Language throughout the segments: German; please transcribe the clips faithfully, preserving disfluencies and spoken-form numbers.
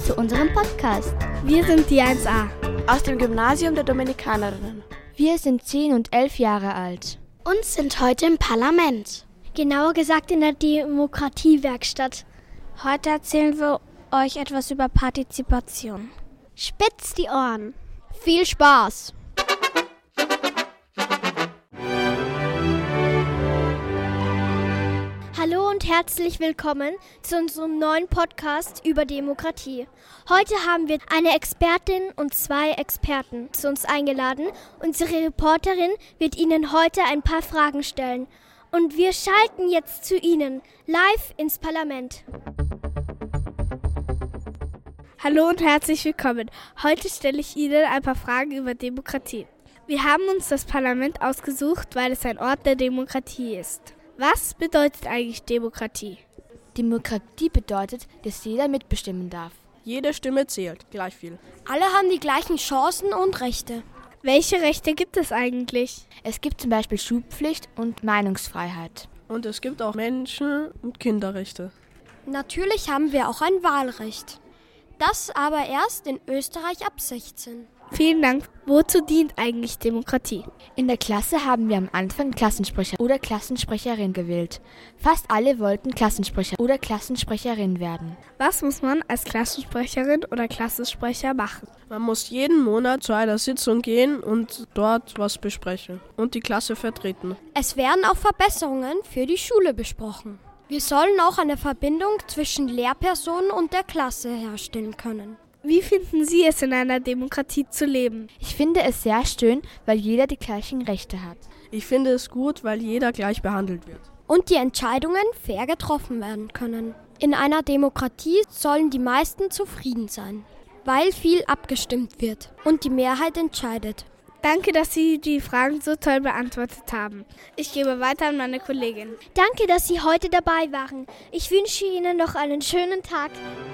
zu unserem Podcast. Wir sind die eins a aus dem Gymnasium der Dominikanerinnen. Wir sind zehn und elf Jahre alt und sind heute im Parlament. Genauer gesagt in der Demokratiewerkstatt. Heute erzählen wir euch etwas über Partizipation. Spitzt die Ohren. Viel Spaß! Hallo und herzlich willkommen zu unserem neuen Podcast über Demokratie. Heute haben wir eine Expertin und zwei Experten zu uns eingeladen. Unsere Reporterin wird Ihnen heute ein paar Fragen stellen. Und wir schalten jetzt zu Ihnen live ins Parlament. Hallo und herzlich willkommen. Heute stelle ich Ihnen ein paar Fragen über Demokratie. Wir haben uns das Parlament ausgesucht, weil es ein Ort der Demokratie ist. Was bedeutet eigentlich Demokratie? Demokratie bedeutet, dass jeder mitbestimmen darf. Jede Stimme zählt, gleich viel. Alle haben die gleichen Chancen und Rechte. Welche Rechte gibt es eigentlich? Es gibt zum Beispiel Schulpflicht und Meinungsfreiheit. Und es gibt auch Menschen- und Kinderrechte. Natürlich haben wir auch ein Wahlrecht. Das aber erst in Österreich ab sechzehn. Vielen Dank. Wozu dient eigentlich Demokratie? In der Klasse haben wir am Anfang Klassensprecher oder Klassensprecherin gewählt. Fast alle wollten Klassensprecher oder Klassensprecherin werden. Was muss man als Klassensprecherin oder Klassensprecher machen? Man muss jeden Monat zu einer Sitzung gehen und dort was besprechen und die Klasse vertreten. Es werden auch Verbesserungen für die Schule besprochen. Wir sollen auch eine Verbindung zwischen Lehrpersonen und der Klasse herstellen können. Wie finden Sie es, in einer Demokratie zu leben? Ich finde es sehr schön, weil jeder die gleichen Rechte hat. Ich finde es gut, weil jeder gleich behandelt wird. Und die Entscheidungen fair getroffen werden können. In einer Demokratie sollen die meisten zufrieden sein, weil viel abgestimmt wird und die Mehrheit entscheidet. Danke, dass Sie die Fragen so toll beantwortet haben. Ich gebe weiter an meine Kollegin. Danke, dass Sie heute dabei waren. Ich wünsche Ihnen noch einen schönen Tag.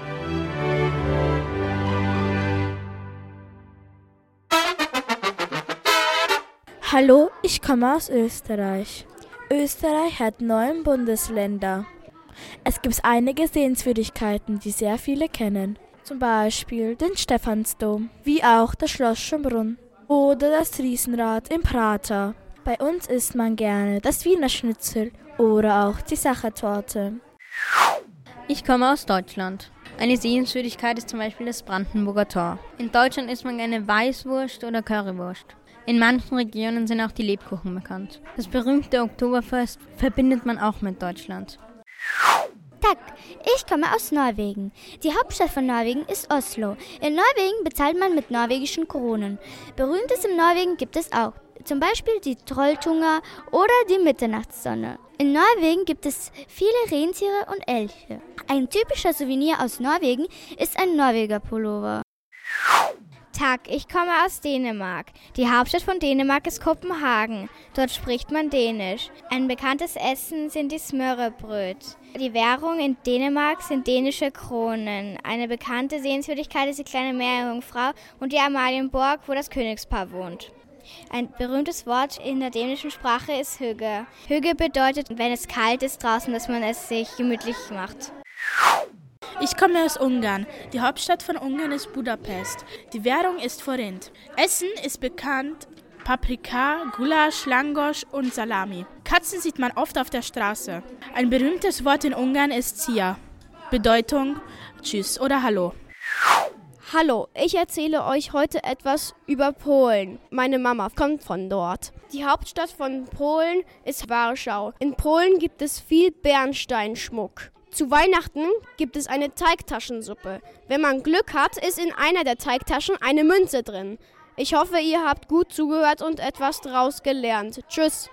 Hallo, ich komme aus Österreich. Österreich hat neun Bundesländer. Es gibt einige Sehenswürdigkeiten, die sehr viele kennen. Zum Beispiel den Stephansdom, wie auch das Schloss Schönbrunn oder das Riesenrad im Prater. Bei uns isst man gerne das Wiener Schnitzel oder auch die Sachertorte. Ich komme aus Deutschland. Eine Sehenswürdigkeit ist zum Beispiel das Brandenburger Tor. In Deutschland isst man gerne Weißwurst oder Currywurst. In manchen Regionen sind auch die Lebkuchen bekannt. Das berühmte Oktoberfest verbindet man auch mit Deutschland. Tag, ich komme aus Norwegen. Die Hauptstadt von Norwegen ist Oslo. In Norwegen bezahlt man mit norwegischen Kronen. Berühmtes in Norwegen gibt es auch. Zum Beispiel die Trolltunga oder die Mitternachtssonne. In Norwegen gibt es viele Rentiere und Elche. Ein typischer Souvenir aus Norwegen ist ein Norweger Pullover. Tag, ich komme aus Dänemark. Die Hauptstadt von Dänemark ist Kopenhagen. Dort spricht man Dänisch. Ein bekanntes Essen sind die Smørrebrød. Die Währung in Dänemark sind dänische Kronen. Eine bekannte Sehenswürdigkeit ist die kleine Meerjungfrau und die Amalienborg, wo das Königspaar wohnt. Ein berühmtes Wort in der dänischen Sprache ist Hygge. Hygge bedeutet, wenn es kalt ist draußen, dass man es sich gemütlich macht. Ich komme aus Ungarn. Die Hauptstadt von Ungarn ist Budapest. Die Währung ist Forint. Essen ist bekannt: Paprika, Gulasch, Langosch und Salami. Katzen sieht man oft auf der Straße. Ein berühmtes Wort in Ungarn ist Szia. Bedeutung Tschüss oder Hallo. Hallo, ich erzähle euch heute etwas über Polen. Meine Mama kommt von dort. Die Hauptstadt von Polen ist Warschau. In Polen gibt es viel Bernsteinschmuck. Zu Weihnachten gibt es eine Teigtaschensuppe. Wenn man Glück hat, ist in einer der Teigtaschen eine Münze drin. Ich hoffe, ihr habt gut zugehört und etwas draus gelernt. Tschüss.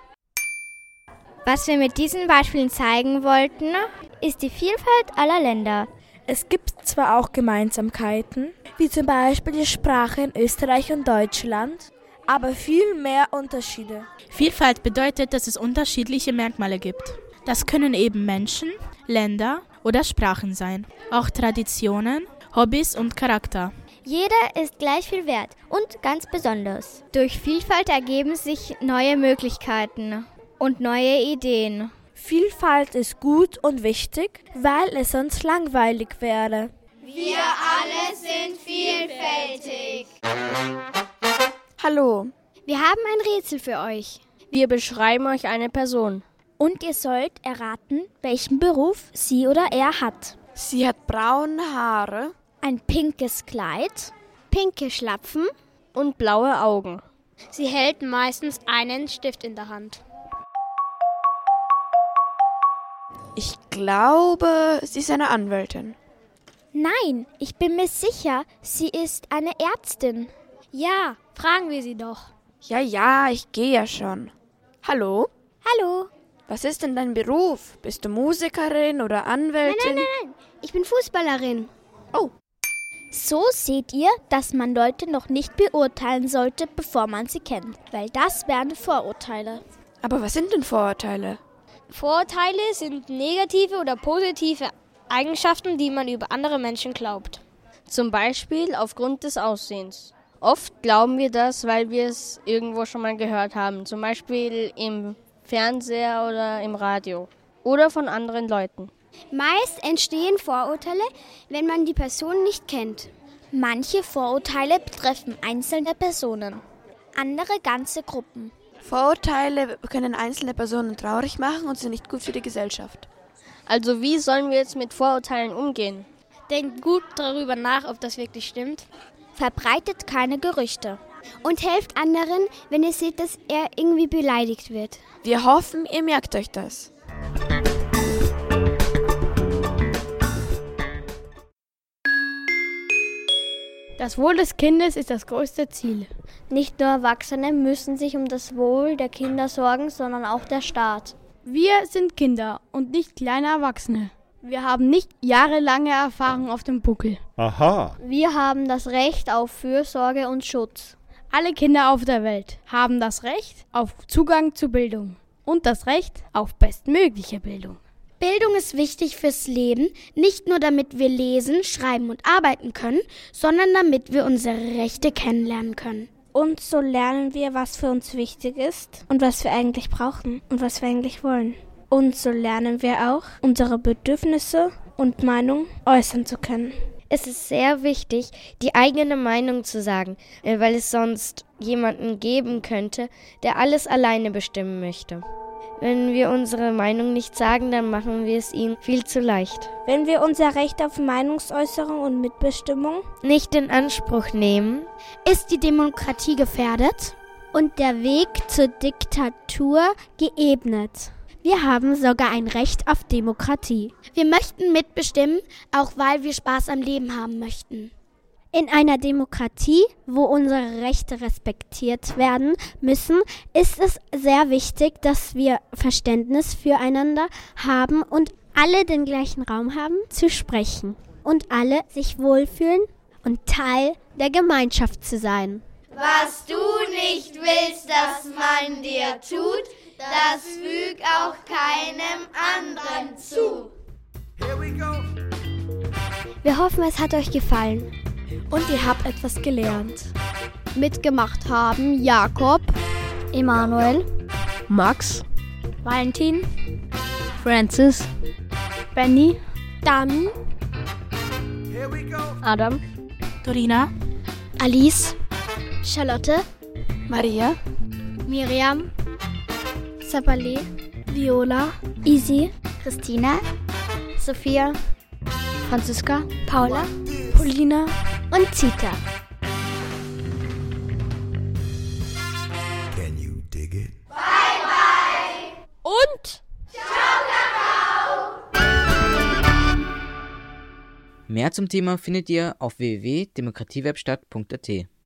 Was wir mit diesen Beispielen zeigen wollten, ist die Vielfalt aller Länder. Es gibt zwar auch Gemeinsamkeiten, wie zum Beispiel die Sprache in Österreich und Deutschland, aber viel mehr Unterschiede. Vielfalt bedeutet, dass es unterschiedliche Merkmale gibt. Das können eben Menschen, Länder oder Sprachen sein. Auch Traditionen, Hobbys und Charakter. Jeder ist gleich viel wert und ganz besonders. Durch Vielfalt ergeben sich neue Möglichkeiten und neue Ideen. Vielfalt ist gut und wichtig, weil es sonst langweilig wäre. Wir alle sind vielfältig. Hallo. Wir haben ein Rätsel für euch. Wir beschreiben euch eine Person. Und ihr sollt erraten, welchen Beruf sie oder er hat. Sie hat braune Haare, ein pinkes Kleid, pinke Schlapfen und blaue Augen. Sie hält meistens einen Stift in der Hand. Ich glaube, sie ist eine Anwältin. Nein, ich bin mir sicher, sie ist eine Ärztin. Ja, fragen wir sie doch. Ja, ja, ich gehe ja schon. Hallo? Hallo. Was ist denn dein Beruf? Bist du Musikerin oder Anwältin? Nein, nein, nein, nein. Ich bin Fußballerin. Oh. So seht ihr, dass man Leute noch nicht beurteilen sollte, bevor man sie kennt. Weil das wären Vorurteile. Aber was sind denn Vorurteile? Vorurteile sind negative oder positive Eigenschaften, die man über andere Menschen glaubt. Zum Beispiel aufgrund des Aussehens. Oft glauben wir das, weil wir es irgendwo schon mal gehört haben. Zum Beispiel im Fernseher oder im Radio. Oder von anderen Leuten. Meist entstehen Vorurteile, wenn man die Person nicht kennt. Manche Vorurteile betreffen einzelne Personen, andere ganze Gruppen. Vorurteile können einzelne Personen traurig machen und sind nicht gut für die Gesellschaft. Also wie sollen wir jetzt mit Vorurteilen umgehen? Denkt gut darüber nach, ob das wirklich stimmt. Verbreitet keine Gerüchte. Und helft anderen, wenn ihr seht, dass er irgendwie beleidigt wird. Wir hoffen, ihr merkt euch das. Das Wohl des Kindes ist das größte Ziel. Nicht nur Erwachsene müssen sich um das Wohl der Kinder sorgen, sondern auch der Staat. Wir sind Kinder und nicht kleine Erwachsene. Wir haben nicht jahrelange Erfahrung auf dem Buckel. Aha. Wir haben das Recht auf Fürsorge und Schutz. Alle Kinder auf der Welt haben das Recht auf Zugang zu Bildung und das Recht auf bestmögliche Bildung. Bildung ist wichtig fürs Leben, nicht nur damit wir lesen, schreiben und arbeiten können, sondern damit wir unsere Rechte kennenlernen können. Und so lernen wir, was für uns wichtig ist und was wir eigentlich brauchen und was wir eigentlich wollen. Und so lernen wir auch, unsere Bedürfnisse und Meinung äußern zu können. Es ist sehr wichtig, die eigene Meinung zu sagen, weil es sonst jemanden geben könnte, der alles alleine bestimmen möchte. Wenn wir unsere Meinung nicht sagen, dann machen wir es ihnen viel zu leicht. Wenn wir unser Recht auf Meinungsäußerung und Mitbestimmung nicht in Anspruch nehmen, ist die Demokratie gefährdet und der Weg zur Diktatur geebnet. Wir haben sogar ein Recht auf Demokratie. Wir möchten mitbestimmen, auch weil wir Spaß am Leben haben möchten. In einer Demokratie, wo unsere Rechte respektiert werden müssen, ist es sehr wichtig, dass wir Verständnis füreinander haben und alle den gleichen Raum haben, zu sprechen. Und alle sich wohlfühlen und Teil der Gemeinschaft zu sein. Was du nicht willst, dass man dir tut, das füg auch keinem anderen zu. Wir hoffen, es hat euch gefallen. Und ihr habt etwas gelernt. Mitgemacht haben Jakob, Emanuel, Max, Valentin, Francis, Benny, Dami, Adam, Dorina, Alice, Charlotte, Maria, Miriam, Sabale, Viola, Isi, Christina, Sophia, Franziska, Paula, Paulina und Zita. Can you dig it? Bye bye. Und ciao, Kakao. Mehr zum Thema findet ihr auf w w w punkt demokratiewerkstatt punkt a t.